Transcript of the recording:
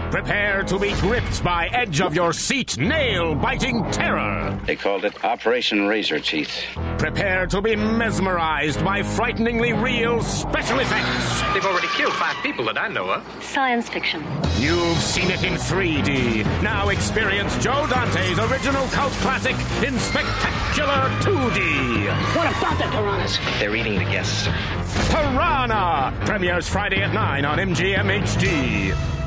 Prepare to be gripped by edge-of-your-seat, nail-biting terror. They called it Operation Razor Teeth. Prepare to be mesmerized by frighteningly real special effects. They've already killed 5 people that I know of. Science fiction. You've seen it in 3D. Now experience Joe Dante's original cult classic in spectacular 2D. What about the piranhas? They're eating the guests. Piranha! Premieres Friday at 9 on MGM HD.